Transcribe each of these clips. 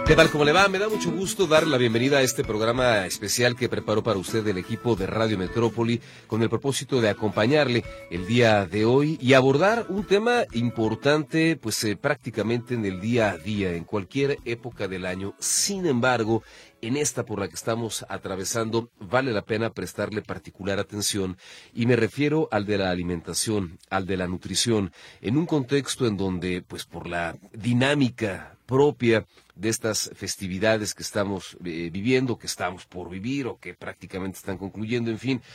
¿Qué tal? ¿Cómo le va? Me da mucho gusto darle la bienvenida a este programa especial que preparó para usted el equipo de Radio Metrópoli con el propósito de acompañarle el día de hoy y abordar un tema importante, pues prácticamente en el día a día, en cualquier época del año. Sin embargo, en esta por la que estamos atravesando, vale la pena prestarle particular atención y me refiero al de la alimentación, al de la nutrición, en un contexto en donde, pues por la dinámica propia de estas festividades que estamos viviendo, que estamos por vivir o que prácticamente están concluyendo, en fin,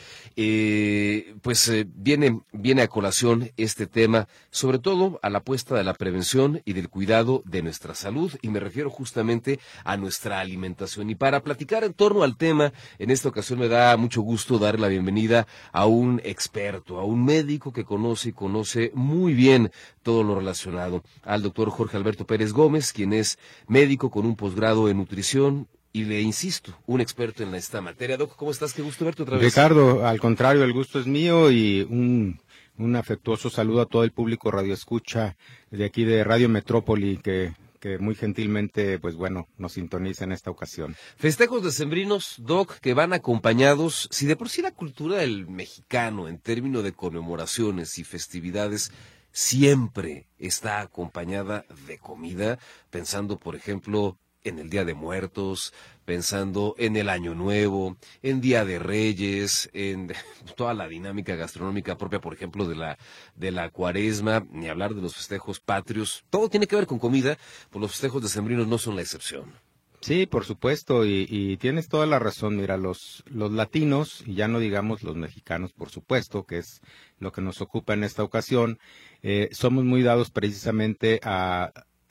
viene a colación este tema, sobre todo a la apuesta de la prevención y del cuidado de nuestra salud, y me refiero justamente a nuestra alimentación. Y para platicar en torno al tema, en esta ocasión me da mucho gusto dar la bienvenida a un experto, a un médico que conoce muy bien todo lo relacionado, al doctor Jorge Alberto Pérez Gómez, quien es médico con un posgrado en nutrición y, le insisto, un experto en esta materia. Doc, ¿cómo estás? Qué gusto verte otra vez. Ricardo, al contrario, el gusto es mío y un afectuoso saludo a todo el público radioescucha de aquí de Radio Metrópoli que muy gentilmente, pues bueno, nos sintoniza en esta ocasión. Festejos decembrinos, Doc, que van acompañados, si de por sí la cultura del mexicano en términos de conmemoraciones y festividades siempre está acompañada de comida, pensando, por ejemplo, en el Día de Muertos, pensando en el Año Nuevo, en Día de Reyes, en toda la dinámica gastronómica propia, por ejemplo, de la Cuaresma, ni hablar de los festejos patrios. Todo tiene que ver con comida, pues los festejos decembrinos no son la excepción. Sí, por supuesto, y tienes toda la razón. Mira, los latinos, y ya no digamos los mexicanos, por supuesto, que es lo que nos ocupa en esta ocasión, somos muy dados precisamente a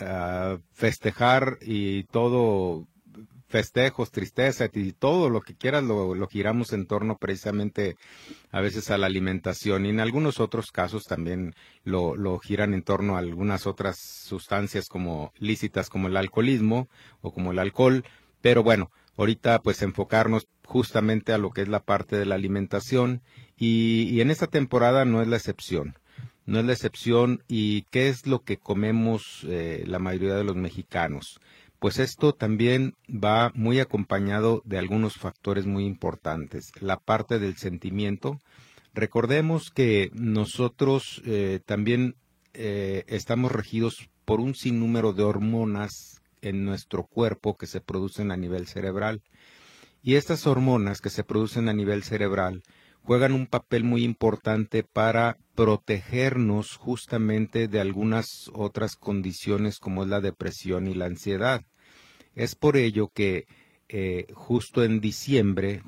festejar, y todo festejos, tristeza y todo lo que quieras lo giramos en torno precisamente a veces a la alimentación, y en algunos otros casos también lo giran en torno a algunas otras sustancias como lícitas, como el alcoholismo o como el alcohol. Pero bueno, ahorita pues enfocarnos justamente a lo que es la parte de la alimentación, y en esta temporada no es la excepción. No es la excepción. ¿Y qué es lo que comemos la mayoría de los mexicanos? Pues esto también va muy acompañado de algunos factores muy importantes. La parte del sentimiento. Recordemos que nosotros también estamos regidos por un sinnúmero de hormonas en nuestro cuerpo que se producen a nivel cerebral. Y estas hormonas que se producen a nivel cerebral juegan un papel muy importante para protegernos justamente de algunas otras condiciones como es la depresión y la ansiedad. Es por ello que justo en diciembre,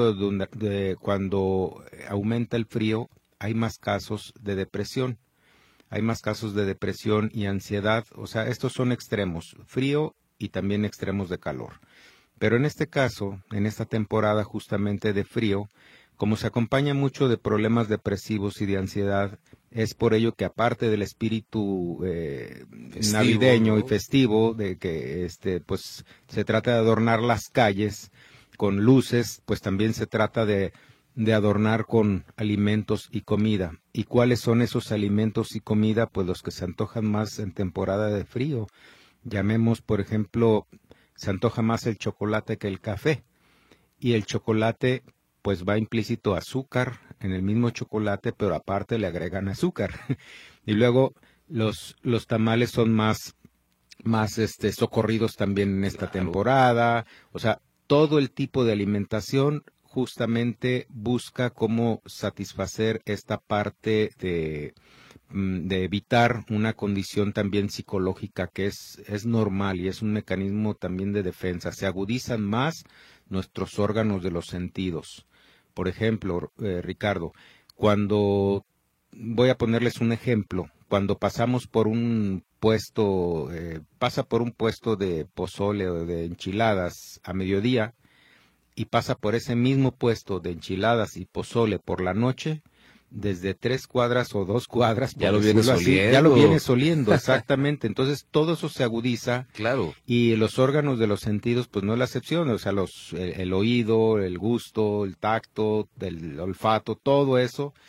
cuando aumenta el frío, hay más casos de depresión. Hay más casos de depresión y ansiedad. O sea, estos son extremos, frío y también extremos de calor. Pero en este caso, en esta temporada justamente de frío, como se acompaña mucho de problemas depresivos y de ansiedad, es por ello que aparte del espíritu festivo, navideño, ¿no?, y festivo, de que pues se trata de adornar las calles con luces, pues también se trata de adornar con alimentos y comida. ¿Y cuáles son esos alimentos y comida? Pues los que se antojan más en temporada de frío. Llamemos, por ejemplo, se antoja más el chocolate que el café. Y el chocolate pues va implícito azúcar en el mismo chocolate, pero aparte le agregan azúcar. Y luego los tamales son más socorridos también en esta temporada. O sea, todo el tipo de alimentación justamente busca cómo satisfacer esta parte de evitar una condición también psicológica que es normal y es un mecanismo también de defensa. Se agudizan más nuestros órganos de los sentidos. Por ejemplo, Ricardo, voy a ponerles un ejemplo, cuando pasamos por un puesto, pasa por un puesto de pozole o de enchiladas a mediodía, y pasa por ese mismo puesto de enchiladas y pozole por la noche, desde 3 cuadras o 2 cuadras, ya lo vienes oliendo. Ya lo vienes oliendo, exactamente. Entonces todo eso se agudiza. Claro. Y los órganos de los sentidos, pues no es la excepción. O sea, el oído, el gusto, el tacto, el olfato, todo eso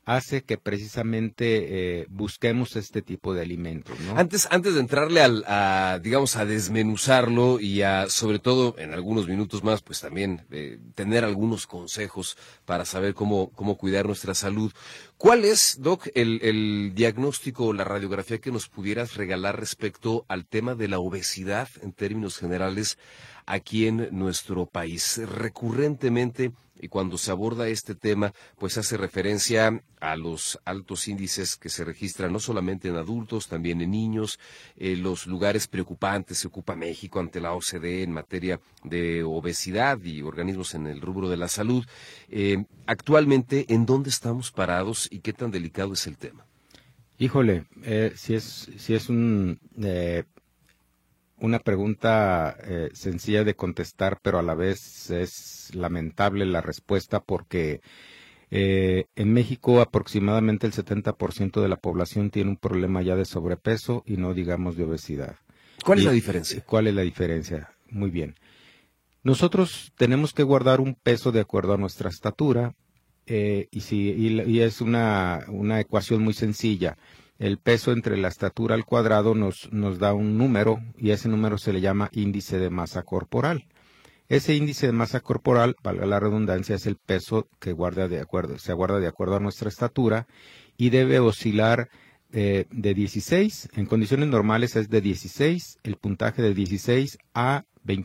hace que precisamente busquemos este tipo de alimentos, ¿no? Antes de entrarle digamos, a desmenuzarlo y sobre todo, en algunos minutos más, pues también tener algunos consejos para saber cómo cuidar nuestra salud. ¿Cuál es, Doc, el diagnóstico o la radiografía que nos pudieras regalar respecto al tema de la obesidad en términos generales aquí en nuestro país? Recurrentemente, y cuando se aborda este tema, pues hace referencia a los altos índices que se registran no solamente en adultos, también en niños, los lugares preocupantes que ocupa México ante la OCDE en materia de obesidad y organismos en el rubro de la salud. Actualmente, ¿en dónde estamos parados y qué tan delicado es el tema? Híjole, si es una pregunta sencilla de contestar, pero a la vez es lamentable la respuesta porque en México aproximadamente el 70% de la población tiene un problema ya de sobrepeso y no digamos de obesidad. ¿Cuál es la diferencia? ¿Cuál es la diferencia? Muy bien. Nosotros tenemos que guardar un peso de acuerdo a nuestra estatura y es una ecuación muy sencilla. El peso entre la estatura al cuadrado nos da un número y ese número se le llama índice de masa corporal. Ese índice de masa corporal, valga la redundancia, es el peso que se guarda de acuerdo a nuestra estatura y debe oscilar de 16, en condiciones normales es de 16, el puntaje de 16 a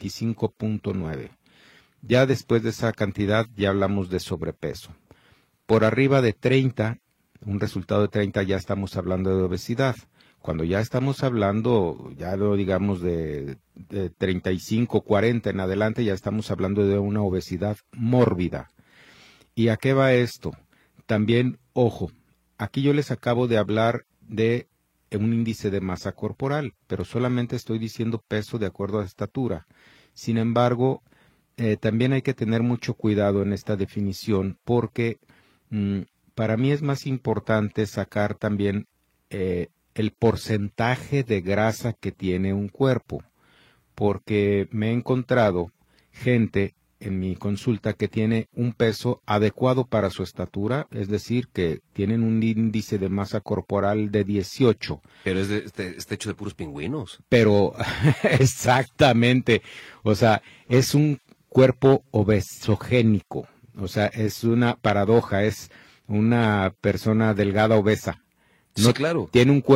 25.9. Ya después de esa cantidad ya hablamos de sobrepeso. Por arriba de 30, un resultado de 30 ya estamos hablando de obesidad. Cuando ya estamos hablando, ya lo digamos de 35, 40 en adelante, ya estamos hablando de una obesidad mórbida. ¿Y a qué va esto? También, ojo, aquí yo les acabo de hablar de un índice de masa corporal, pero solamente estoy diciendo peso de acuerdo a estatura. Sin embargo, también hay que tener mucho cuidado en esta definición porque para mí es más importante sacar también el porcentaje de grasa que tiene un cuerpo, porque me he encontrado gente en mi consulta que tiene un peso adecuado para su estatura, es decir, que tienen un índice de masa corporal de 18. Pero está hecho de puros pingüinos. Pero, exactamente, o sea, es un cuerpo obesogénico, o sea, es una paradoja, es una persona delgada obesa. No, sí, claro. Tiene un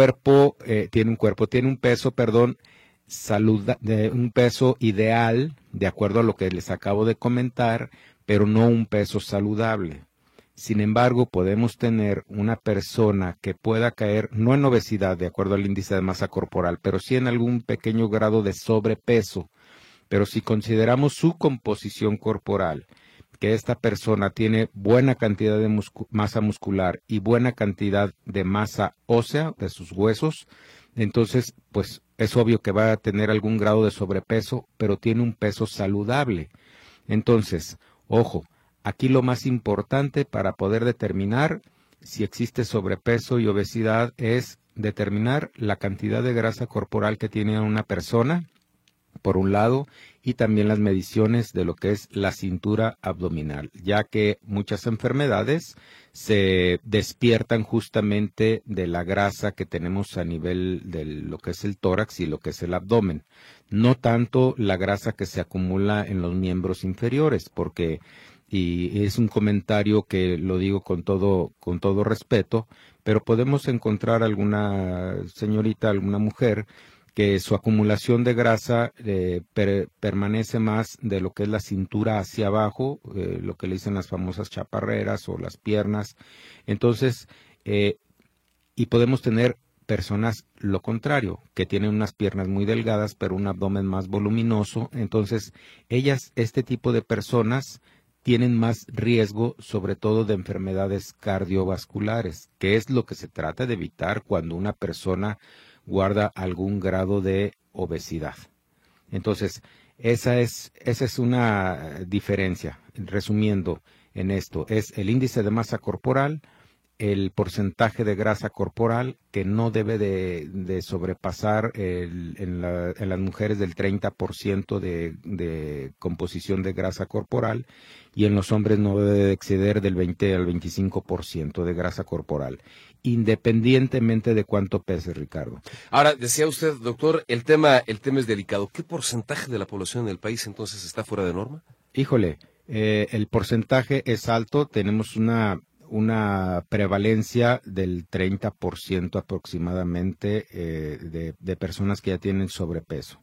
peso, un peso ideal, de acuerdo a lo que les acabo de comentar, pero no un peso saludable. Sin embargo, podemos tener una persona que pueda caer, no en obesidad, de acuerdo al índice de masa corporal, pero sí en algún pequeño grado de sobrepeso. Pero si consideramos su composición corporal, que esta persona tiene buena cantidad de masa muscular y buena cantidad de masa ósea de sus huesos, entonces pues es obvio que va a tener algún grado de sobrepeso, pero tiene un peso saludable. Entonces, ojo, aquí lo más importante para poder determinar si existe sobrepeso y obesidad es determinar la cantidad de grasa corporal que tiene una persona, por un lado, y también las mediciones de lo que es la cintura abdominal, ya que muchas enfermedades se despiertan justamente de la grasa que tenemos a nivel de lo que es el tórax y lo que es el abdomen, no tanto la grasa que se acumula en los miembros inferiores, porque, y es un comentario que lo digo con todo respeto, pero podemos encontrar alguna señorita, alguna mujer, que su acumulación de grasa permanece más de lo que es la cintura hacia abajo, lo que le dicen las famosas chaparreras o las piernas. Entonces, y podemos tener personas lo contrario, que tienen unas piernas muy delgadas, pero un abdomen más voluminoso. Entonces, este tipo de personas tienen más riesgo, sobre todo de enfermedades cardiovasculares, que es lo que se trata de evitar cuando una persona guarda algún grado de obesidad. Entonces, esa es una diferencia. Resumiendo en esto, es el índice de masa corporal, el porcentaje de grasa corporal que no debe de sobrepasar en las mujeres del 30% de composición de grasa corporal, y en los hombres no debe de exceder del 20 al 25% de grasa corporal, independientemente de cuánto pese, Ricardo. Ahora, decía usted, doctor, el tema es delicado. ¿Qué porcentaje de la población del país entonces está fuera de norma? Híjole, el porcentaje es alto. Tenemos una prevalencia del 30% aproximadamente de personas que ya tienen sobrepeso.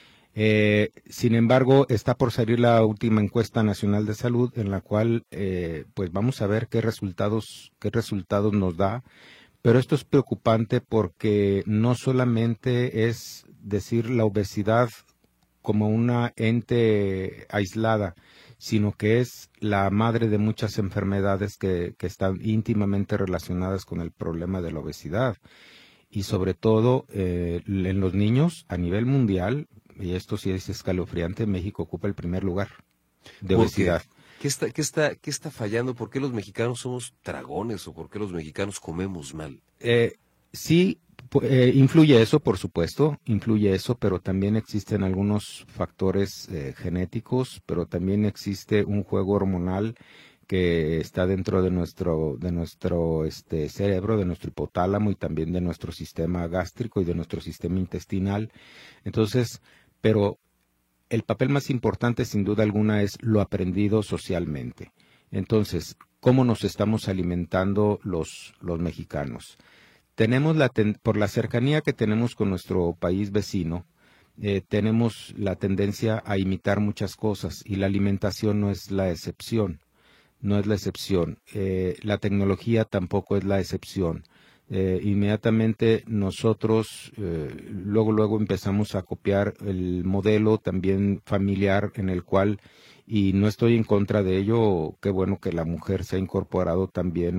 Sin embargo, está por salir la última encuesta nacional de salud, en la cual pues vamos a ver qué resultados nos da. Pero esto es preocupante porque no solamente es decir la obesidad como una ente aislada, sino que es la madre de muchas enfermedades que están íntimamente relacionadas con el problema de la obesidad. Y sobre todo en los niños a nivel mundial, y esto sí es escalofriante, México ocupa el primer lugar de obesidad. ¿Qué está fallando? ¿Por qué los mexicanos somos tragones o por qué los mexicanos comemos mal? Sí, influye eso, por supuesto, influye eso, pero también existen algunos factores genéticos, pero también existe un juego hormonal que está dentro de nuestro cerebro, de nuestro hipotálamo y también de nuestro sistema gástrico y de nuestro sistema intestinal. Entonces, pero el papel más importante, sin duda alguna, es lo aprendido socialmente. Entonces, ¿cómo nos estamos alimentando los mexicanos? Tenemos por la cercanía que tenemos con nuestro país vecino, tenemos la tendencia a imitar muchas cosas, y la alimentación no es la excepción. No es la excepción. La tecnología tampoco es la excepción. Inmediatamente nosotros luego empezamos a copiar el modelo también familiar, en el cual, y no estoy en contra de ello, qué bueno que la mujer se ha incorporado también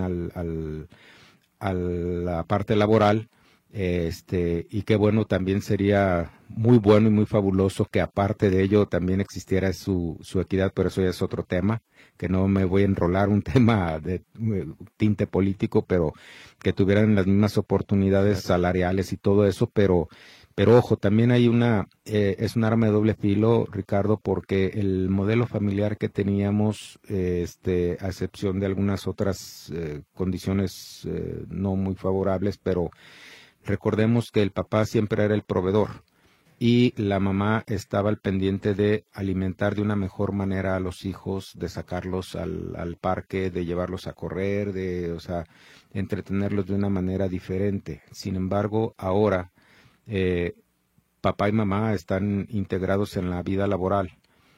a la parte laboral, y qué bueno, también sería muy bueno y muy fabuloso que aparte de ello también existiera su equidad, pero eso ya es otro tema, que no me voy a enrolar, un tema de tinte político, pero que tuvieran las mismas oportunidades salariales y todo eso, pero ojo, también hay es un arma de doble filo, Ricardo, porque el modelo familiar que teníamos, a excepción de algunas otras condiciones no muy favorables, pero recordemos que el papá siempre era el proveedor y la mamá estaba al pendiente de alimentar de una mejor manera a los hijos, de sacarlos al parque, de llevarlos a correr, o sea, entretenerlos de una manera diferente. Sin embargo, ahora papá y mamá están integrados en la vida laboral,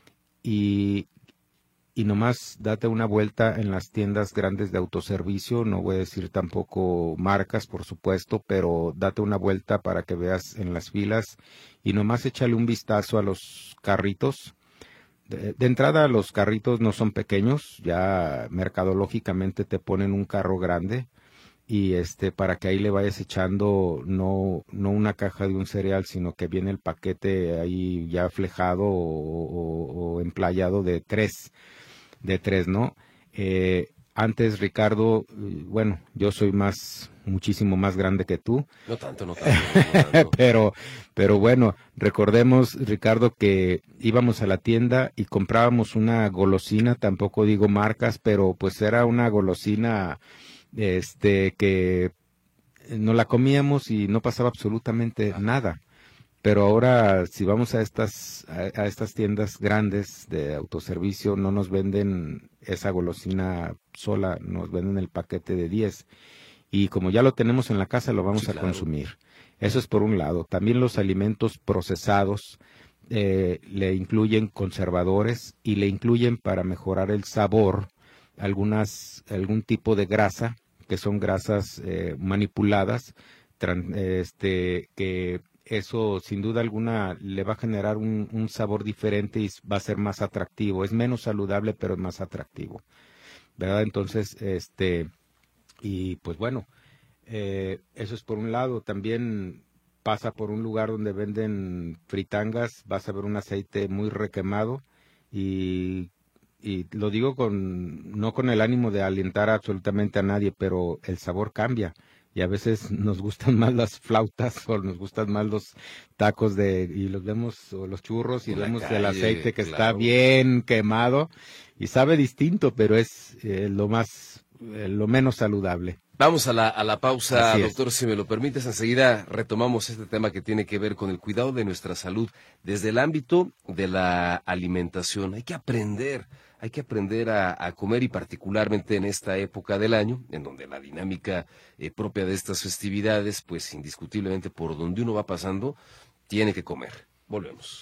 y nomás date una vuelta en las tiendas grandes de autoservicio. No voy a decir tampoco marcas, por supuesto, pero date una vuelta para que veas en las filas, y nomás échale un vistazo a los carritos. De entrada, los carritos no son pequeños, ya mercadológicamente te ponen un carro grande, y para que ahí le vayas echando no una caja de un cereal, sino que viene el paquete ahí ya flejado o emplayado de tres, ¿no? Antes, Ricardo, bueno, yo soy muchísimo más grande que tú. No tanto, no tanto. pero bueno, recordemos, Ricardo, que íbamos a la tienda y comprábamos una golosina, tampoco digo marcas, pero pues era una golosina que no la comíamos y no pasaba absolutamente nada. Pero ahora, si vamos a estas tiendas grandes de autoservicio, no nos venden esa golosina sola, nos venden el paquete de 10. Y como ya lo tenemos en la casa, lo vamos a consumir. Eso es por un lado. También los alimentos procesados le incluyen conservadores y le incluyen, para mejorar el sabor, algún tipo de grasa, que son grasas manipuladas, que eso sin duda alguna le va a generar un sabor diferente y va a ser más atractivo. Es menos saludable, pero es más atractivo, ¿verdad? Entonces, y pues bueno, eso es por un lado. También pasa por un lugar donde venden fritangas, vas a ver un aceite muy requemado, y y lo digo no con el ánimo de alentar absolutamente a nadie, pero el sabor cambia. Y a veces nos gustan más las flautas o nos gustan más los tacos y los vemos, o los churros, y En la vemos el calle, aceite que está claro. bien quemado y sabe distinto, pero es lo menos saludable. Vamos a la pausa, Así es. doctor, si me lo permites. Enseguida retomamos este tema que tiene que ver con el cuidado de nuestra salud desde el ámbito de la alimentación. Hay que aprender a comer, y particularmente en esta época del año, en donde la dinámica propia de estas festividades, pues indiscutiblemente por donde uno va pasando, tiene que comer. Volvemos.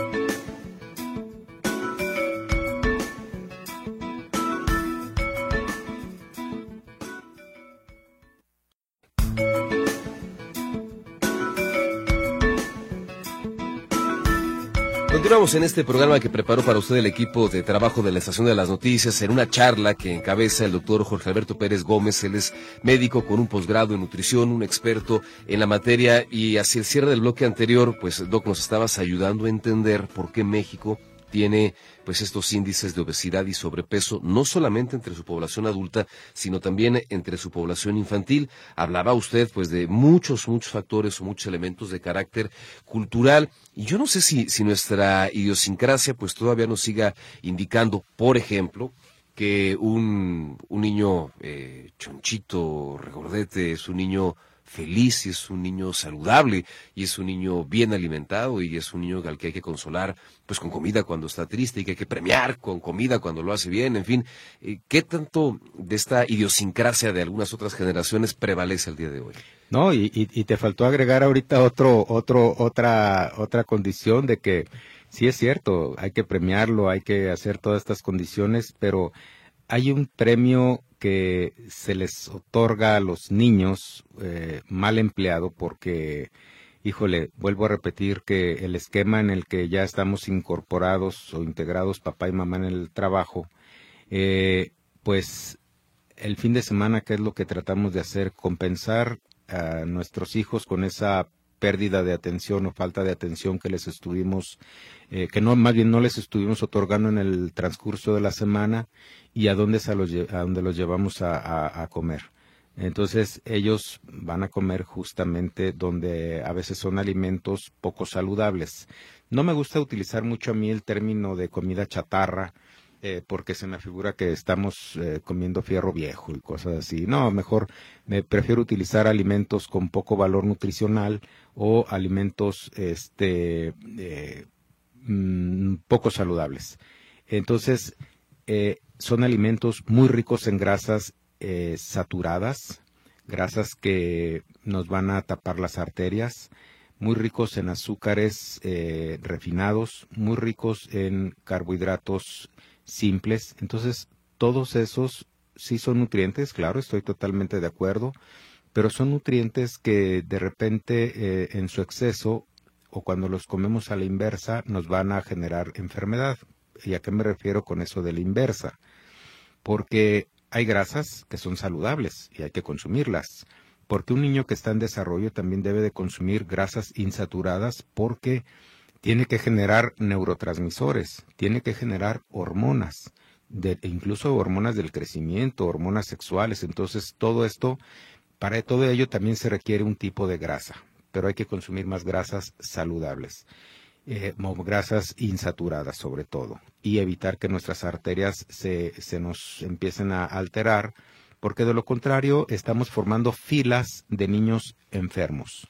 Continuamos en este programa que preparó para usted el equipo de trabajo de la Estación de las Noticias, en una charla que encabeza el doctor Jorge Alberto Pérez Gómez. Él es médico con un posgrado en nutrición, un experto en la materia, y hacia el cierre del bloque anterior, pues, Doc, nos estabas ayudando a entender por qué México tiene pues estos índices de obesidad y sobrepeso, no solamente entre su población adulta, sino también entre su población infantil. Hablaba usted pues de muchos factores o muchos elementos de carácter cultural, y yo no sé si nuestra idiosincrasia pues todavía nos siga indicando, por ejemplo, que un niño chonchito, regordete, es un niño feliz, y es un niño saludable, y es un niño bien alimentado, y es un niño al que hay que consolar pues con comida cuando está triste, y que hay que premiar con comida cuando lo hace bien. En fin, ¿qué tanto de esta idiosincrasia de algunas otras generaciones prevalece el día de hoy? No, y te faltó agregar ahorita otra condición de que sí es cierto, hay que premiarlo, hay que hacer todas estas condiciones, pero hay un premio que se les otorga a los niños mal empleado, porque, híjole, vuelvo a repetir que el esquema en el que ya estamos incorporados o integrados papá y mamá en el trabajo, pues el fin de semana, ¿qué es lo que tratamos de hacer? Compensar a nuestros hijos con esa pérdida de atención o falta de atención que les estuvimos, más bien no les estuvimos otorgando en el transcurso de la semana, y a dónde los llevamos a comer. Entonces ellos van a comer justamente donde a veces son alimentos poco saludables. No me gusta utilizar mucho a mí el término de comida chatarra, porque se me figura que estamos comiendo fierro viejo y cosas así. No, mejor me prefiero utilizar alimentos con poco valor nutricional, o alimentos poco saludables. Entonces, son alimentos muy ricos en grasas saturadas, grasas que nos van a tapar las arterias, muy ricos en azúcares refinados, muy ricos en carbohidratos simples. Entonces, todos esos sí son nutrientes, claro, estoy totalmente de acuerdo, pero son nutrientes que de repente en su exceso, o cuando los comemos a la inversa, nos van a generar enfermedad. ¿Y a qué me refiero con eso de la inversa? Porque hay grasas que son saludables y hay que consumirlas. Porque un niño que está en desarrollo también debe de consumir grasas insaturadas, porque tiene que generar neurotransmisores, tiene que generar hormonas, incluso hormonas del crecimiento, hormonas sexuales. Entonces, todo esto, para todo ello también se requiere un tipo de grasa, pero hay que consumir más grasas saludables, grasas insaturadas sobre todo, y evitar que nuestras arterias se nos empiecen a alterar, porque de lo contrario estamos formando filas de niños enfermos.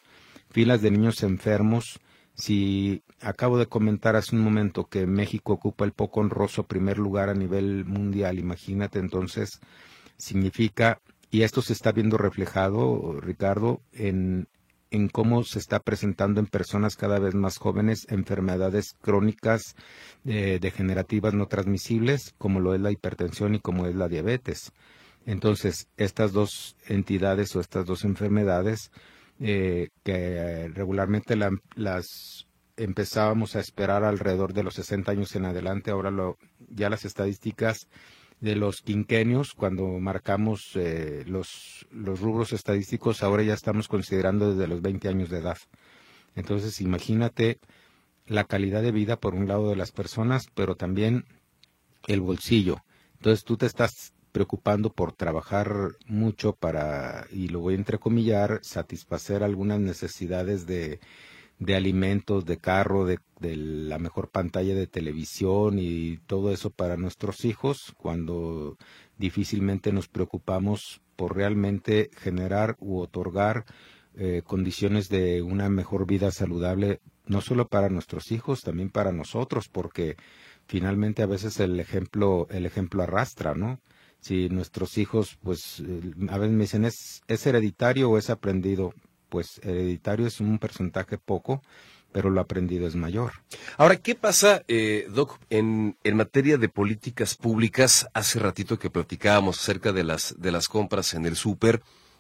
Si acabo de comentar hace un momento que México ocupa el poco honroso primer lugar a nivel mundial, imagínate entonces, significa, y esto se está viendo reflejado, Ricardo, en cómo se está presentando en personas cada vez más jóvenes enfermedades crónicas degenerativas no transmisibles, como lo es la hipertensión y como es la diabetes. Entonces, estas dos entidades o estas dos enfermedades que regularmente las empezábamos a esperar alrededor de los 60 años en adelante, ahora ya las estadísticas de los quinquenios, cuando marcamos los rubros estadísticos, ahora ya estamos considerando desde los 20 años de edad. Entonces, imagínate la calidad de vida por un lado de las personas, pero también el bolsillo. Entonces tú te estás preocupando por trabajar mucho para, y lo voy a entrecomillar, satisfacer algunas necesidades de alimentos, de carro, de la mejor pantalla de televisión y todo eso para nuestros hijos, cuando difícilmente nos preocupamos por realmente generar u otorgar condiciones de una mejor vida saludable, no solo para nuestros hijos, también para nosotros, porque finalmente a veces el ejemplo arrastra, ¿no? Si nuestros hijos, pues, a veces me dicen, ¿es hereditario o es aprendido? Pues hereditario es un porcentaje poco, pero lo aprendido es mayor. Ahora, ¿qué pasa, Doc, en materia de políticas públicas? Hace ratito que platicábamos acerca de las compras en el súper,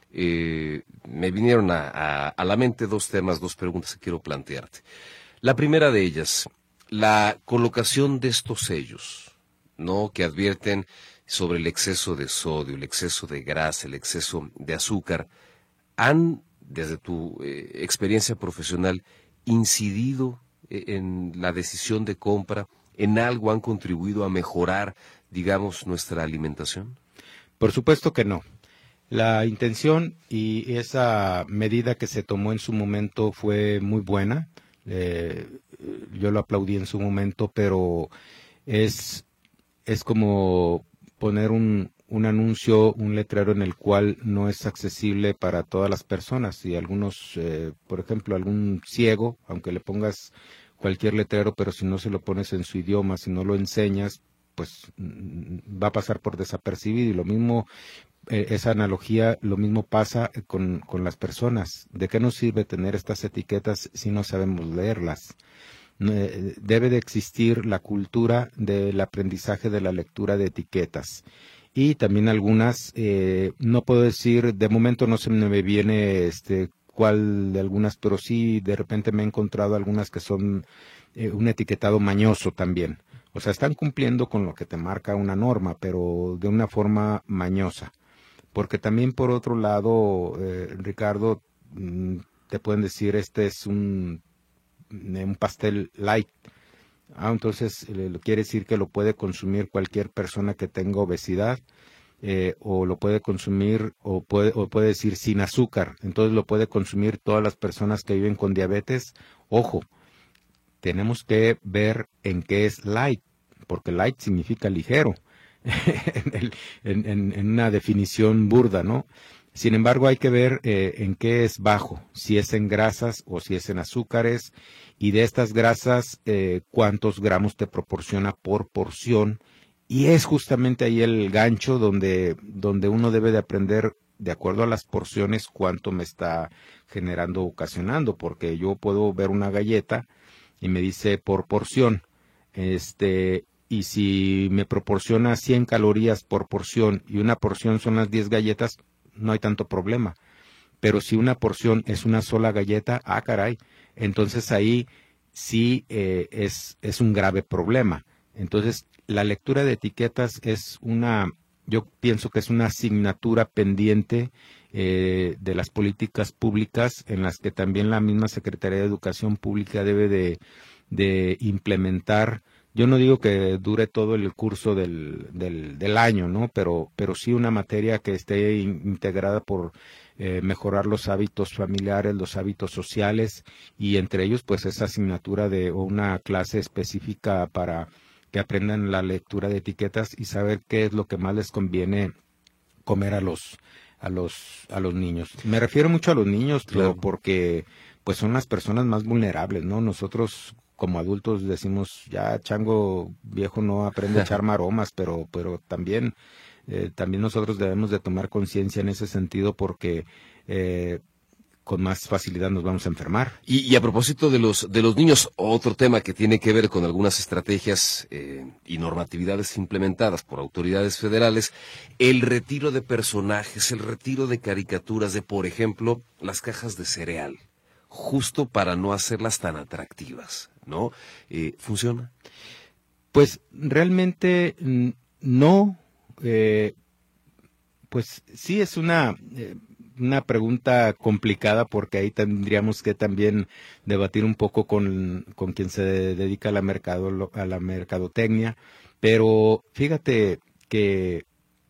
me vinieron a la mente dos temas, dos preguntas que quiero plantearte. La primera de ellas, la colocación de estos sellos, ¿no?, que advierten sobre el exceso de sodio, el exceso de grasa, el exceso de azúcar. ¿Han, desde tu experiencia profesional, incidido en la decisión de compra? ¿En algo han contribuido a mejorar, digamos, nuestra alimentación? Por supuesto que no. La intención y esa medida que se tomó en su momento fue muy buena. Yo lo aplaudí en su momento, pero es como poner un anuncio, un letrero en el cual no es accesible para todas las personas. Y algunos, por ejemplo, algún ciego, aunque le pongas cualquier letrero, pero si no se lo pones en su idioma, si no lo enseñas, pues va a pasar por desapercibido. Y lo mismo, esa analogía, lo mismo pasa con las personas. ¿De qué nos sirve tener estas etiquetas si no sabemos leerlas? Debe de existir la cultura del aprendizaje de la lectura de etiquetas. Y también algunas, no puedo decir, de momento no se me viene cuál de algunas, pero sí de repente me he encontrado algunas que son un etiquetado mañoso también. O sea, están cumpliendo con lo que te marca una norma, pero de una forma mañosa. Porque también por otro lado, Ricardo, te pueden decir, este es un pastel light. Entonces quiere decir que lo puede consumir cualquier persona que tenga obesidad, o lo puede consumir, o puede decir sin azúcar. Entonces lo puede consumir todas las personas que viven con diabetes. Ojo, tenemos que ver en qué es light, porque light significa ligero, en una definición burda, ¿no? Sin embargo, hay que ver en qué es bajo, si es en grasas o si es en azúcares, y de estas grasas, cuántos gramos te proporciona por porción. Y es justamente ahí el gancho donde uno debe de aprender, de acuerdo a las porciones, cuánto me está generando, ocasionando, porque yo puedo ver una galleta y me dice por porción, y si me proporciona 100 calorías por porción y una porción son las 10 galletas, no hay tanto problema. Pero si una porción es una sola galleta, caray, entonces ahí sí es un grave problema. Entonces, la lectura de etiquetas yo pienso que es una asignatura pendiente de las políticas públicas, en las que también la misma Secretaría de Educación Pública debe de implementar. Yo no digo que dure todo el curso del año, ¿no? Pero sí una materia que esté integrada por mejorar los hábitos familiares, los hábitos sociales, y entre ellos pues esa asignatura o una clase específica para que aprendan la lectura de etiquetas y saber qué es lo que más les conviene comer a los niños. Me refiero mucho a los niños, claro, porque pues son las personas más vulnerables, ¿no? Nosotros como adultos decimos, ya chango viejo no aprende a echar maromas, pero también nosotros debemos de tomar conciencia en ese sentido, porque con más facilidad nos vamos a enfermar. Y a propósito de los niños, otro tema que tiene que ver con algunas estrategias y normatividades implementadas por autoridades federales, el retiro de personajes, el retiro de caricaturas de, por ejemplo, las cajas de cereal, justo para no hacerlas tan atractivas, ¿no? ¿Funciona? Pues realmente no. Pues sí es una pregunta complicada, porque ahí tendríamos que también debatir un poco con quien se dedica a la mercadotecnia, Pero fíjate que,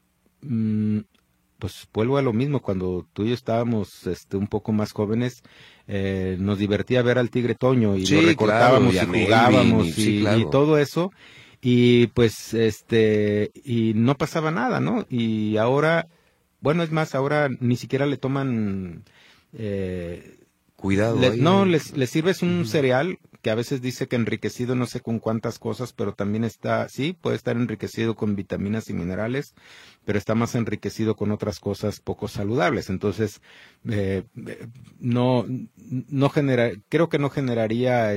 pues vuelvo a lo mismo, cuando tú y yo estábamos un poco más jóvenes, nos divertía ver al Tigre Toño y Sí, lo recortábamos claro, y jugábamos sí, claro. y todo eso, y pues y no pasaba nada, ¿no? Y ahora, bueno, es más, ahora ni siquiera le toman Cuidado ahí. no, les sirves un cereal que a veces dice que enriquecido no sé con cuántas cosas, pero también está, sí, puede estar enriquecido con vitaminas y minerales, pero está más enriquecido con otras cosas poco saludables. Entonces, creo que no generaría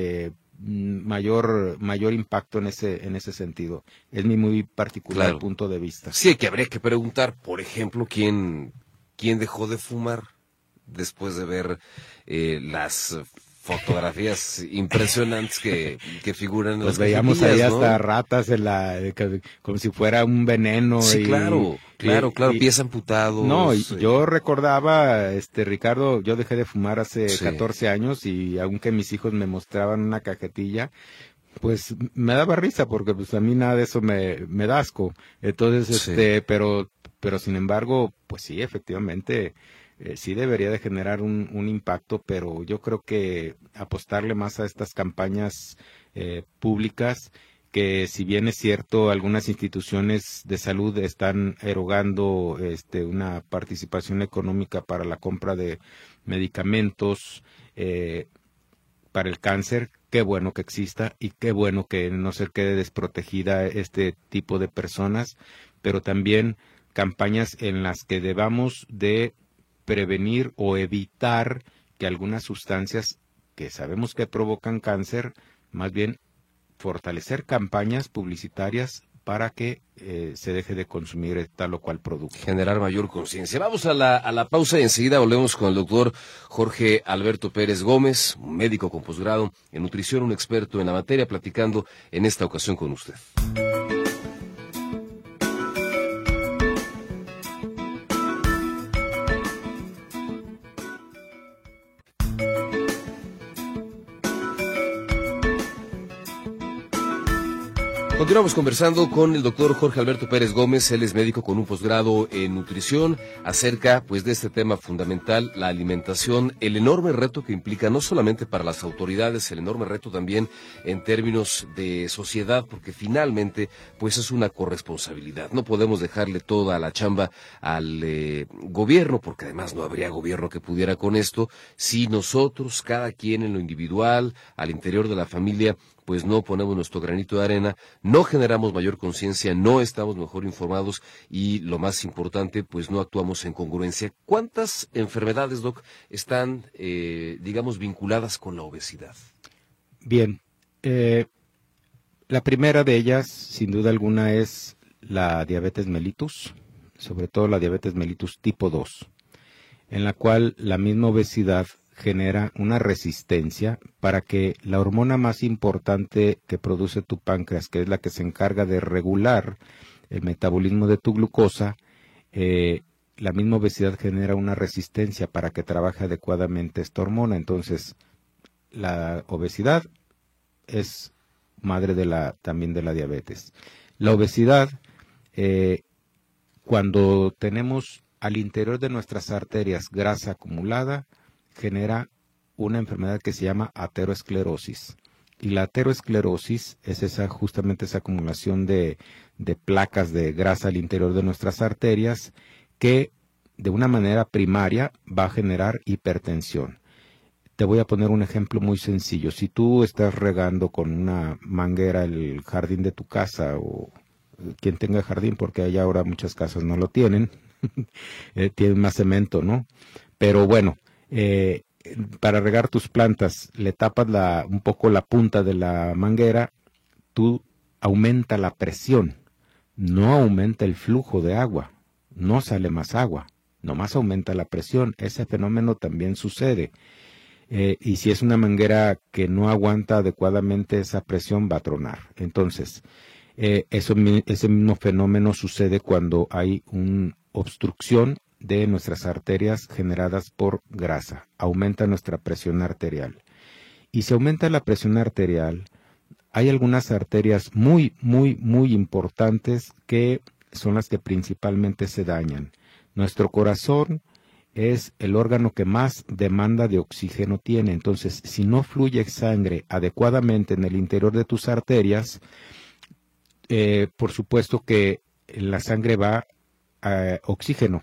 mayor impacto en ese sentido. Es mi muy particular punto de vista. Sí, que habría que preguntar, por ejemplo, quién dejó de fumar después de ver las fotografías impresionantes que figuran en pues las veíamos ahí ¿no? hasta ratas como si fuera un veneno. Sí, claro, pies amputados. No, yo recordaba, Ricardo, yo dejé de fumar hace 14 años y aunque mis hijos me mostraban una cajetilla, pues me daba risa porque pues a mí nada de eso me da asco. Entonces, pero sin embargo, pues sí, efectivamente, sí debería de generar un impacto, pero yo creo que apostarle más a estas campañas públicas, que si bien es cierto, algunas instituciones de salud están erogando una participación económica para la compra de medicamentos para el cáncer, qué bueno que exista y qué bueno que no se quede desprotegida este tipo de personas, pero también campañas en las que debamos de prevenir o evitar que algunas sustancias que sabemos que provocan cáncer, más bien fortalecer campañas publicitarias para que se deje de consumir tal o cual producto. Generar mayor conciencia. Vamos a la pausa y enseguida volvemos con el doctor Jorge Alberto Pérez Gómez, un médico con posgrado en nutrición, un experto en la materia, platicando en esta ocasión con usted. Continuamos conversando con el doctor Jorge Alberto Pérez Gómez, él es médico con un posgrado en nutrición, acerca pues de este tema fundamental, la alimentación, el enorme reto que implica no solamente para las autoridades, el enorme reto también en términos de sociedad, porque finalmente pues es una corresponsabilidad. No podemos dejarle toda la chamba al gobierno, porque además no habría gobierno que pudiera con esto, si nosotros, cada quien en lo individual, al interior de la familia, pues no ponemos nuestro granito de arena, no generamos mayor conciencia, no estamos mejor informados y lo más importante, pues no actuamos en congruencia. ¿Cuántas enfermedades, Doc, están, digamos, vinculadas con la obesidad? Bien, la primera de ellas, sin duda alguna, es la diabetes mellitus, sobre todo la diabetes mellitus tipo 2, en la cual la misma obesidad genera una resistencia para que la hormona más importante que produce tu páncreas, que es la que se encarga de regular el metabolismo de tu glucosa, la misma obesidad genera una resistencia para que trabaje adecuadamente esta hormona. Entonces, la obesidad es madre también de la diabetes. La obesidad, cuando tenemos al interior de nuestras arterias grasa acumulada, genera una enfermedad que se llama ateroesclerosis. Y la ateroesclerosis es justamente esa acumulación de placas de grasa al interior de nuestras arterias que de una manera primaria va a generar hipertensión. Te voy a poner un ejemplo muy sencillo. Si tú estás regando con una manguera el jardín de tu casa, o quien tenga jardín, porque hay ahora muchas casas no lo tienen, tienen más cemento, ¿no? Pero bueno, para regar tus plantas le tapas un poco la punta de la manguera, tú aumenta la presión, no aumenta el flujo de agua, no sale más agua, nomás aumenta la presión. Ese fenómeno también sucede. Y si es una manguera que no aguanta adecuadamente esa presión, va a tronar. Entonces, ese mismo fenómeno sucede cuando hay una obstrucción de nuestras arterias generadas por grasa. Aumenta nuestra presión arterial. Y si aumenta la presión arterial, hay algunas arterias muy, muy, muy importantes que son las que principalmente se dañan. Nuestro corazón es el órgano que más demanda de oxígeno tiene. Entonces, si no fluye sangre adecuadamente en el interior de tus arterias, por supuesto que la sangre va a oxígeno.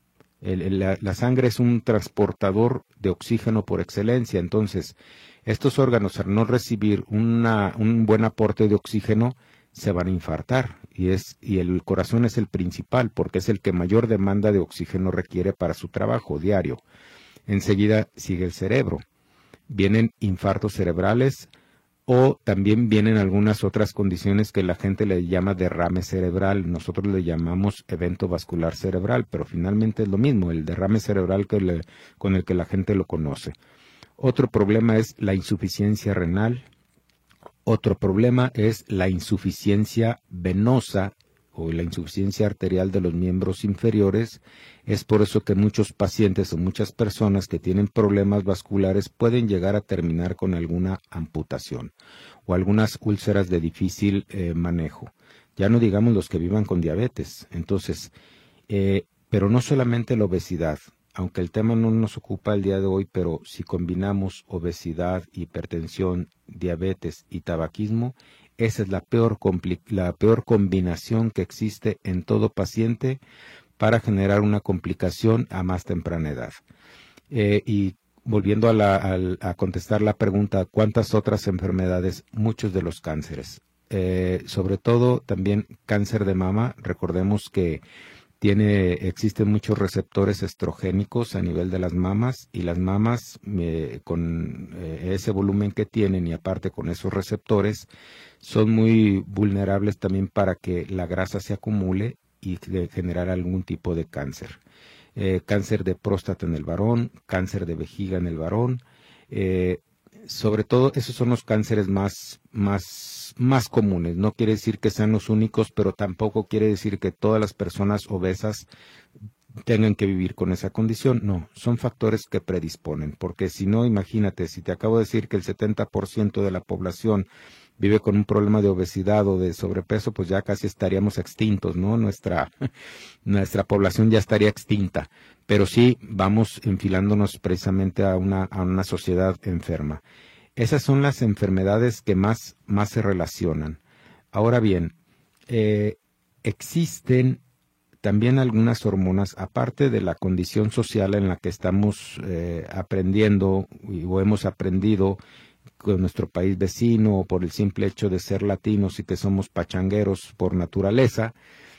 La sangre es un transportador de oxígeno por excelencia. Entonces, estos órganos, al no recibir un buen aporte de oxígeno, se van a infartar. Y el corazón es el principal, porque es el que mayor demanda de oxígeno requiere para su trabajo diario. Enseguida sigue el cerebro. Vienen infartos cerebrales, o también vienen algunas otras condiciones que la gente le llama derrame cerebral. Nosotros le llamamos evento vascular cerebral, pero finalmente es lo mismo, el derrame cerebral con el que la gente lo conoce. Otro problema es la insuficiencia renal. Otro problema es la insuficiencia venosa o la insuficiencia arterial de los miembros inferiores. Es por eso que muchos pacientes o muchas personas que tienen problemas vasculares pueden llegar a terminar con alguna amputación o algunas úlceras de difícil manejo. Ya no digamos los que vivan con diabetes. Entonces, pero no solamente la obesidad, aunque el tema no nos ocupa el día de hoy, pero si combinamos obesidad, hipertensión, diabetes y tabaquismo, esa es la peor combinación que existe en todo paciente para generar una complicación a más temprana edad. Y volviendo a contestar la pregunta, ¿cuántas otras enfermedades? Muchos de los cánceres. Sobre todo también cáncer de mama. Recordemos que existen muchos receptores estrogénicos a nivel de las mamas, y las mamas con ese volumen que tienen y aparte con esos receptores son muy vulnerables también para que la grasa se acumule y generar algún tipo de cáncer. Cáncer de próstata en el varón, cáncer de vejiga en el varón. Sobre todo esos son los cánceres más comunes. No quiere decir que sean los únicos, pero tampoco quiere decir que todas las personas obesas tengan que vivir con esa condición. No, son factores que predisponen, porque si no, imagínate, si te acabo de decir que el 70% de la población vive con un problema de obesidad o de sobrepeso, pues ya casi estaríamos extintos, ¿no? Nuestra población ya estaría extinta, pero sí vamos enfilándonos precisamente a una sociedad enferma. Esas son las enfermedades que más se relacionan. Ahora bien, existen también algunas hormonas, aparte de la condición social en la que estamos aprendiendo o hemos aprendido con nuestro país vecino, o por el simple hecho de ser latinos y que somos pachangueros por naturaleza.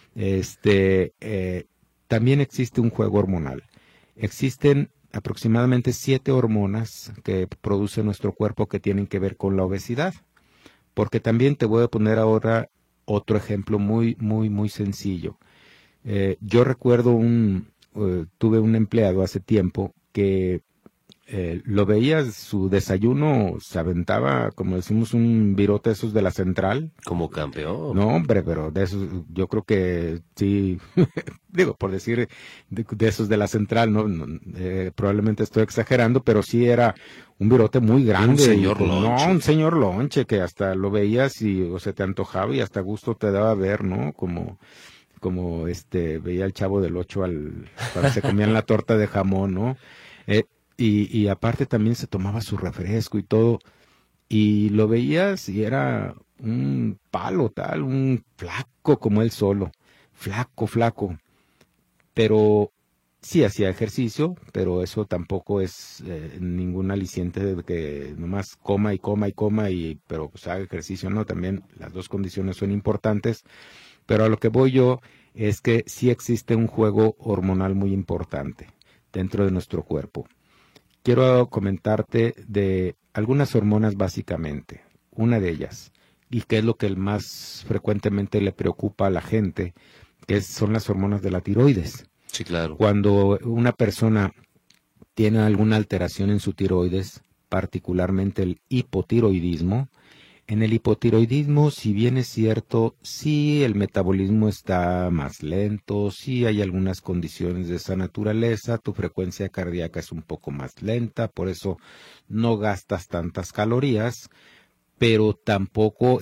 También existe un juego hormonal. Existen aproximadamente 7 hormonas que produce nuestro cuerpo que tienen que ver con la obesidad. Porque también te voy a poner ahora otro ejemplo muy, muy, muy sencillo. Yo recuerdo tuve un empleado hace tiempo que lo veías, su desayuno se aventaba, como decimos, un virote esos de la central. Como campeón. No, hombre, pero de esos, yo creo que sí, digo, por decir, de esos de la central, no, probablemente estoy exagerando, pero sí era un virote muy grande. Un señor lonche. No, un señor lonche que hasta lo veías y o se te antojaba y hasta gusto te daba ver, ¿no? Como veía el Chavo del 8 cuando se comían la torta de jamón, ¿no? Y aparte también se tomaba su refresco y todo, y lo veías y era un palo tal, un flaco como él solo, flaco, pero sí hacía ejercicio, pero eso tampoco es ningún aliciente de que nomás coma, pero pues haga ejercicio, no, también las dos condiciones son importantes, pero a lo que voy yo es que sí existe un juego hormonal muy importante dentro de nuestro cuerpo. Quiero comentarte de algunas hormonas básicamente. Una de ellas, y que es lo que más frecuentemente le preocupa a la gente, son las hormonas de la tiroides. Sí, claro. Cuando una persona tiene alguna alteración en su tiroides, particularmente el hipotiroidismo, en el hipotiroidismo, si bien es cierto, sí el metabolismo está más lento, sí hay algunas condiciones de esa naturaleza, tu frecuencia cardíaca es un poco más lenta, por eso no gastas tantas calorías, pero tampoco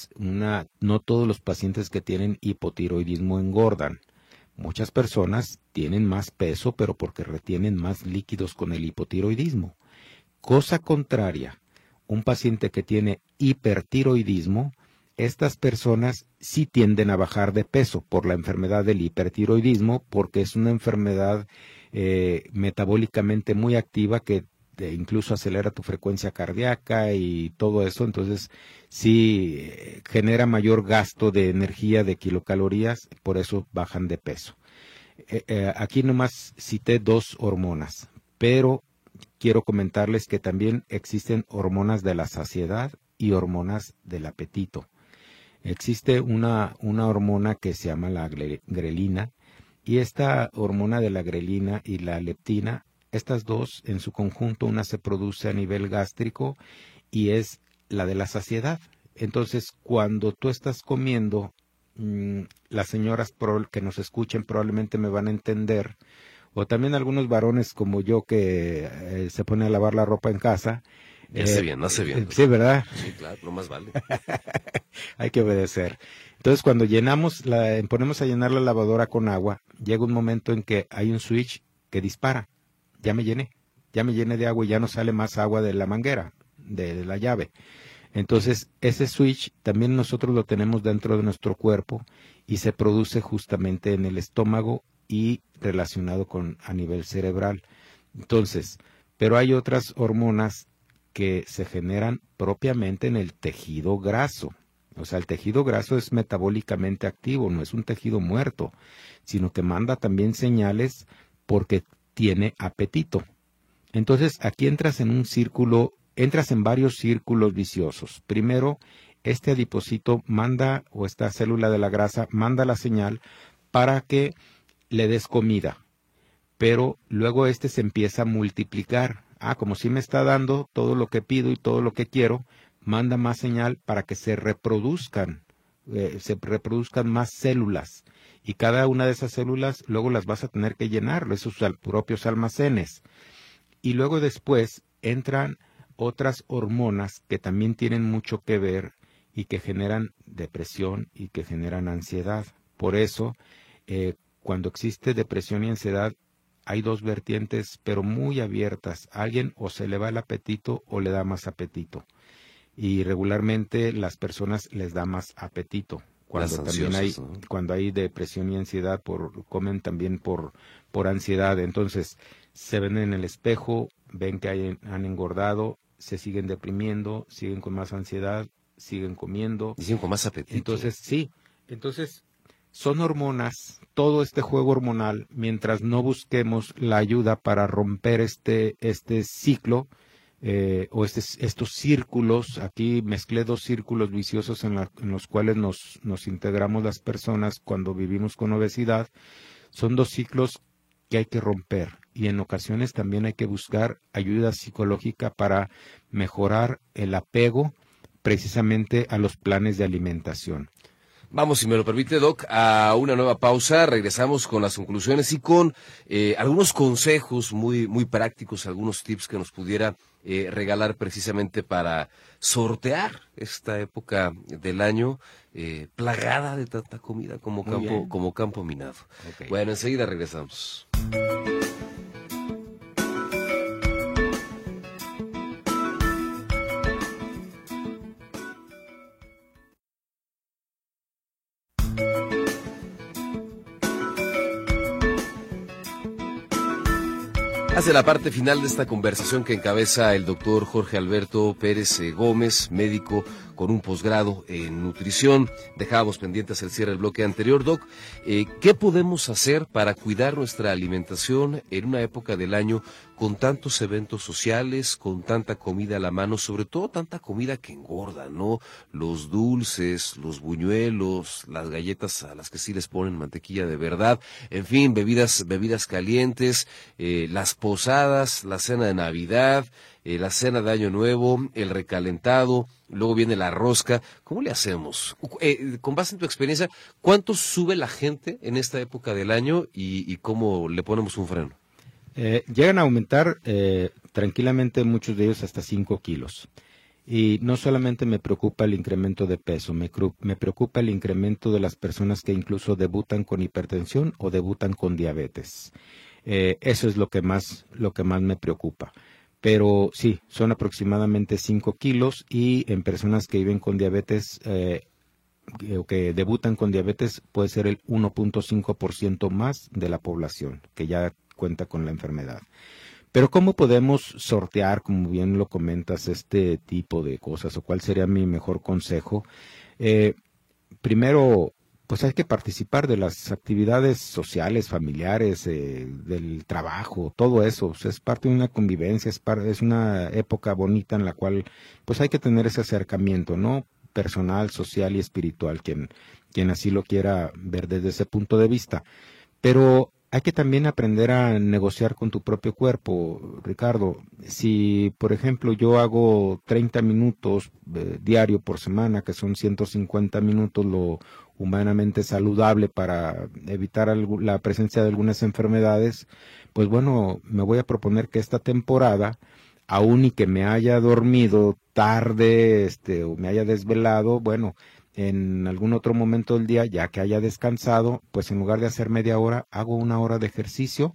no todos los pacientes que tienen hipotiroidismo engordan. Muchas personas tienen más peso, pero porque retienen más líquidos con el hipotiroidismo. Cosa contraria, un paciente que tiene hipertiroidismo, estas personas sí tienden a bajar de peso por la enfermedad del hipertiroidismo, porque es una enfermedad metabólicamente muy activa que incluso acelera tu frecuencia cardíaca y todo eso, entonces sí genera mayor gasto de energía, de kilocalorías, por eso bajan de peso. Aquí nomás cité 2 hormonas, pero quiero comentarles que también existen hormonas de la saciedad y hormonas del apetito. Existe una hormona que se llama la grelina, y esta hormona de la grelina y la leptina, estas dos en su conjunto, una se produce a nivel gástrico y es la de la saciedad. Entonces, cuando tú estás comiendo, las señoras que nos escuchen probablemente me van a entender, o también algunos varones como yo que se pone a lavar la ropa en casa. Hace bien. Sí, ¿verdad? Sí, claro, no más vale. Hay que obedecer. Entonces, cuando ponemos a llenar la lavadora con agua, llega un momento en que hay un switch que dispara. Ya me llené de agua y ya no sale más agua de la manguera, de la llave. Entonces, ese switch también nosotros lo tenemos dentro de nuestro cuerpo y se produce justamente en el estómago y relacionado a nivel cerebral. Entonces, pero hay otras hormonas que se generan propiamente en el tejido graso. O sea, el tejido graso es metabólicamente activo, no es un tejido muerto, sino que manda también señales porque tiene apetito. Entonces, aquí entras en varios círculos viciosos. Primero, este adipocito o esta célula de la grasa manda la señal para que le des comida, pero luego se empieza a multiplicar. Como si me está dando todo lo que pido y todo lo que quiero, manda más señal para que se reproduzcan más células. Y cada una de esas células luego las vas a tener que llenar, esos propios almacenes. Y luego después entran otras hormonas que también tienen mucho que ver y que generan depresión y que generan ansiedad. Por eso, cuando existe depresión y ansiedad, hay 2 vertientes, pero muy abiertas. Alguien o se le va el apetito o le da más apetito. Y regularmente las personas les da más apetito. Cuando hay depresión y ansiedad, comen también por ansiedad. Entonces, se ven en el espejo, ven que han engordado, se siguen deprimiendo, siguen con más ansiedad, siguen comiendo. Y siguen con más apetito. Entonces, sí. Entonces, son hormonas, todo este juego hormonal, mientras no busquemos la ayuda para romper este ciclo, estos círculos. Aquí mezclé 2 círculos viciosos en los cuales nos integramos las personas cuando vivimos con obesidad. Son 2 ciclos que hay que romper, y en ocasiones también hay que buscar ayuda psicológica para mejorar el apego precisamente a los planes de alimentación. Vamos, si me lo permite, Doc, a una nueva pausa. Regresamos con las conclusiones y con algunos consejos muy, muy prácticos, algunos tips que nos pudiera regalar precisamente para sortear esta época del año plagada de tanta comida como campo minado. Okay. Bueno, enseguida regresamos. Hace la parte final de esta conversación que encabeza el doctor Jorge Alberto Pérez Gómez, médico con un posgrado en nutrición. Dejábamos pendientes el cierre del bloque anterior, Doc. ¿Qué podemos hacer para cuidar nuestra alimentación en una época del año con tantos eventos sociales, con tanta comida a la mano, sobre todo tanta comida que engorda, ¿no? Los dulces, los buñuelos, las galletas a las que sí les ponen mantequilla de verdad, en fin, bebidas calientes, las posadas, la cena de Navidad, la cena de Año Nuevo, el recalentado, luego viene la rosca. ¿Cómo le hacemos? Con base en tu experiencia, ¿cuánto sube la gente en esta época del año y cómo le ponemos un freno? Llegan a aumentar tranquilamente muchos de ellos hasta 5 kilos. Y no solamente me preocupa el incremento de peso, me preocupa el incremento de las personas que incluso debutan con hipertensión o debutan con diabetes. Eso es lo que más me preocupa. Pero sí, son aproximadamente 5 kilos y en personas que viven con diabetes o que debutan con diabetes puede ser el 1.5% más de la población que ya cuenta con la enfermedad. Pero ¿cómo podemos sortear, como bien lo comentas, este tipo de cosas? ¿O cuál sería mi mejor consejo? Primero, pues hay que participar de las actividades sociales, familiares, del trabajo, todo eso. O sea, es parte de una convivencia, es una época bonita en la cual pues hay que tener ese acercamiento, ¿no? Personal, social y espiritual, quien así lo quiera ver desde ese punto de vista. Pero hay que también aprender a negociar con tu propio cuerpo, Ricardo. Si, por ejemplo, yo hago 30 minutos diario por semana, que son 150 minutos, lo humanamente saludable para evitar la presencia de algunas enfermedades, pues bueno, me voy a proponer que esta temporada, aun y que me haya dormido tarde, o me haya desvelado, bueno, en algún otro momento del día, ya que haya descansado, pues en lugar de hacer media hora, hago una hora de ejercicio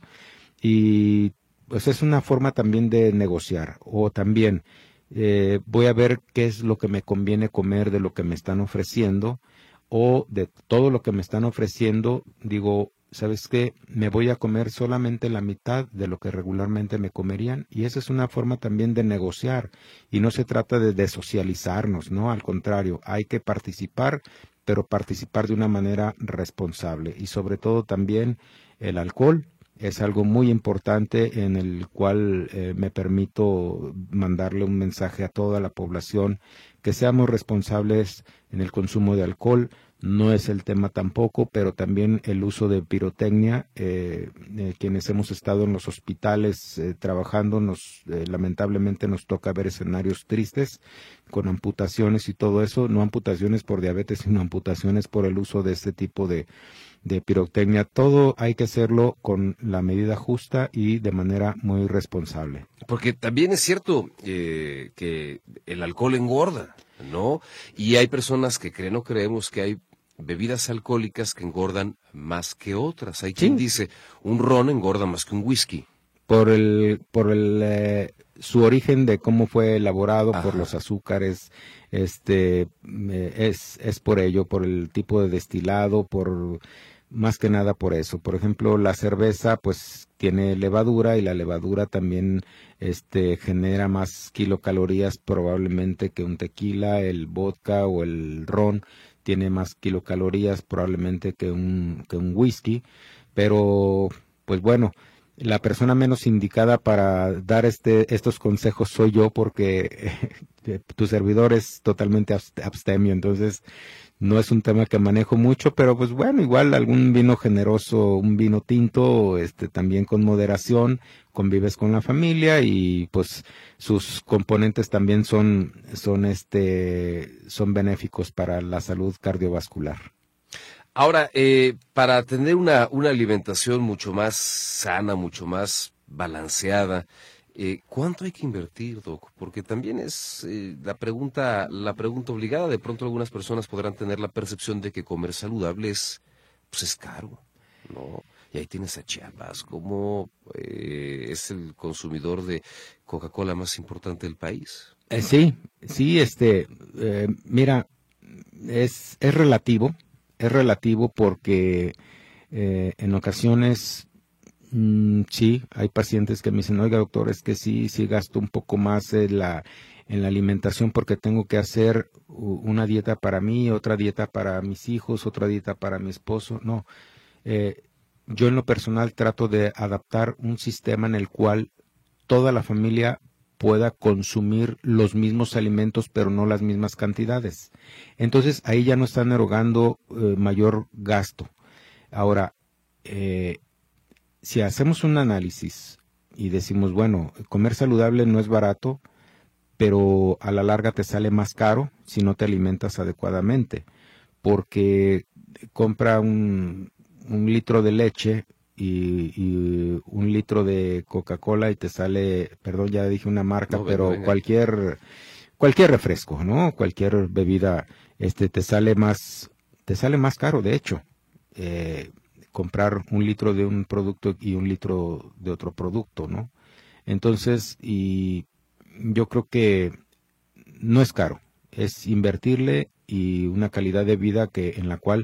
y pues es una forma también de negociar. O también voy a ver qué es lo que me conviene comer de lo que me están ofreciendo o de todo lo que me están ofreciendo, digo, ¿sabes qué? Me voy a comer solamente la mitad de lo que regularmente me comerían y esa es una forma también de negociar y no se trata de desocializarnos, ¿no? Al contrario, hay que participar, pero participar de una manera responsable y sobre todo también el alcohol es algo muy importante en el cual me permito mandarle un mensaje a toda la población que seamos responsables en el consumo de alcohol. No es el tema tampoco, pero también el uso de pirotecnia. Quienes hemos estado en los hospitales trabajando, lamentablemente nos toca ver escenarios tristes con amputaciones y todo eso, no amputaciones por diabetes, sino amputaciones por el uso de este tipo de pirotecnia. Todo hay que hacerlo con la medida justa y de manera muy responsable. Porque también es cierto que el alcohol engorda, ¿no? Y hay personas que creen o creemos que hay bebidas alcohólicas que engordan más que otras. Hay quien dice, un ron engorda más que un whisky. Por su origen de cómo fue elaborado, Ajá. por los azúcares, es por ello, por el tipo de destilado, más que nada por eso. Por ejemplo, la cerveza pues tiene levadura y la levadura también genera más kilocalorías probablemente que un tequila. El vodka o el ron tiene más kilocalorías probablemente que un whisky, pero pues bueno, la persona menos indicada para dar estos consejos soy yo, porque tu servidor es totalmente abstemio, entonces no es un tema que manejo mucho, pero pues bueno, igual algún vino generoso, un vino tinto, también con moderación, convives con la familia y pues sus componentes también son benéficos para la salud cardiovascular. Ahora, para tener una alimentación mucho más sana, mucho más balanceada, ¿cuánto hay que invertir, Doc? Porque también es la pregunta obligada. De pronto algunas personas podrán tener la percepción de que comer saludable es caro, ¿no? Y ahí tienes a Chiapas, como es el consumidor de Coca-Cola más importante del país. Sí, mira, es relativo. Es relativo porque en ocasiones sí, hay pacientes que me dicen, oiga doctor, es que sí gasto un poco más en la alimentación porque tengo que hacer una dieta para mí, otra dieta para mis hijos, otra dieta para mi esposo. No, yo en lo personal trato de adaptar un sistema en el cual toda la familia pueda consumir los mismos alimentos, pero no las mismas cantidades. Entonces, ahí ya no están erogando mayor gasto. Ahora, si hacemos un análisis y decimos, bueno, comer saludable no es barato, pero a la larga te sale más caro si no te alimentas adecuadamente, porque compra un litro de leche y un litro de Coca-Cola y te sale, perdón, ya dije una marca, No, pero venga. cualquier refresco, ¿no? Cualquier bebida, te sale más caro, de hecho, comprar 1 litro de un producto y 1 litro de otro producto, ¿no? Entonces, y yo creo que no es caro, es invertirle y una calidad de vida en la cual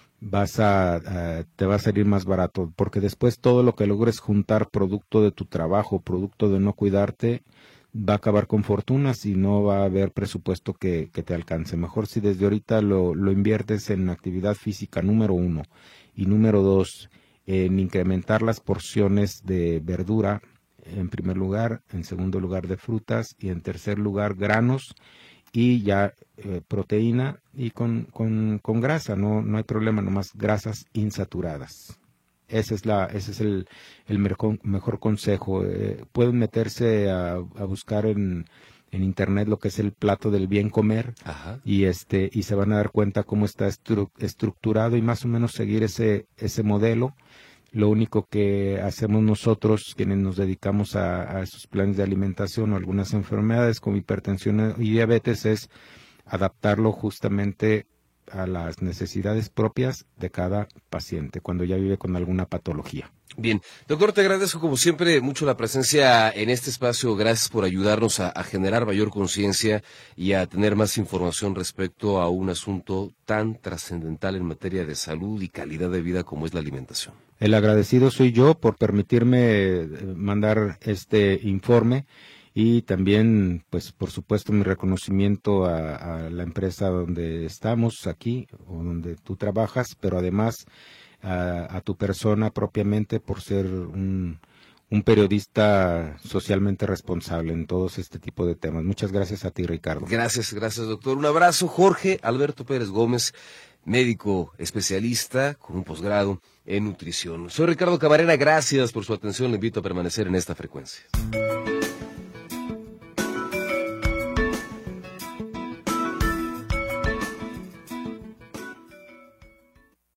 te va a salir más barato, porque después todo lo que logres juntar producto de tu trabajo, producto de no cuidarte, va a acabar con fortunas y no va a haber presupuesto que te alcance. Mejor si desde ahorita lo inviertes en actividad física, número 1, y número 2, en incrementar las porciones de verdura, en primer lugar, en segundo lugar de frutas y en tercer lugar granos, y ya proteína y con grasa, no hay problema, nomás grasas insaturadas. Ese es el mejor consejo. Pueden meterse a buscar en internet lo que es el plato del bien comer. Ajá. Y se van a dar cuenta cómo está estructurado y más o menos seguir ese modelo. Lo único que hacemos nosotros, quienes nos dedicamos a esos planes de alimentación o algunas enfermedades como hipertensión y diabetes, es adaptarlo justamente a las necesidades propias de cada paciente cuando ya vive con alguna patología. Bien, doctor, te agradezco como siempre mucho la presencia en este espacio. Gracias por ayudarnos a generar mayor conciencia y a tener más información respecto a un asunto tan trascendental en materia de salud y calidad de vida como es la alimentación. El agradecido soy yo por permitirme mandar este informe y también, pues, por supuesto, mi reconocimiento a la empresa donde estamos aquí o donde tú trabajas, pero además a tu persona propiamente por ser un periodista socialmente responsable en todos este tipo de temas. Muchas gracias a ti, Ricardo. Gracias, doctor. Un abrazo. Jorge Alberto Pérez Gómez, médico especialista con un posgrado en nutrición. Soy Ricardo Camarena, gracias por su atención. Le invito a permanecer en esta frecuencia.